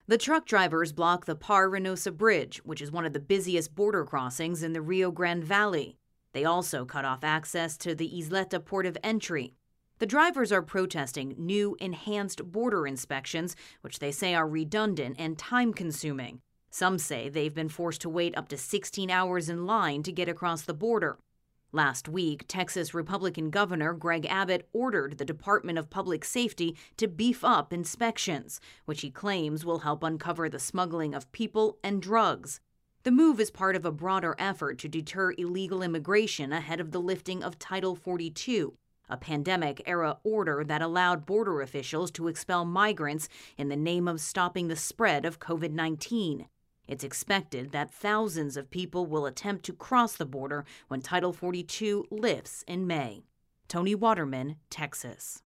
The truck drivers block the Par Reynosa Bridge, which is one of the busiest border crossings in the Rio Grande Valley. They also cut off access to the Isleta port of entry. The drivers are protesting new enhanced border inspections, which they say are redundant and time-consuming. Some say they've been forced to wait up to 16 hours in line to get across the border. Last week, Texas Republican Governor Greg Abbott ordered the Department of Public Safety to beef up inspections, which he claims will help uncover the smuggling of people and drugs. The move is part of a broader effort to deter illegal immigration ahead of the lifting of Title 42, a pandemic-era order that allowed border officials to expel migrants in the name of stopping the spread of COVID-19. It's expected that thousands of people will attempt to cross the border when Title 42 lifts in May. Tony Waterman, Texas.